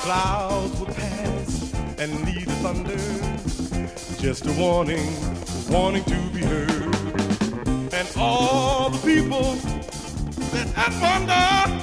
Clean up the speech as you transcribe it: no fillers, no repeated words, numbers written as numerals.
clouds would pass and lead the thunder. Just a warning, warning to be heard. And all the people that had wonder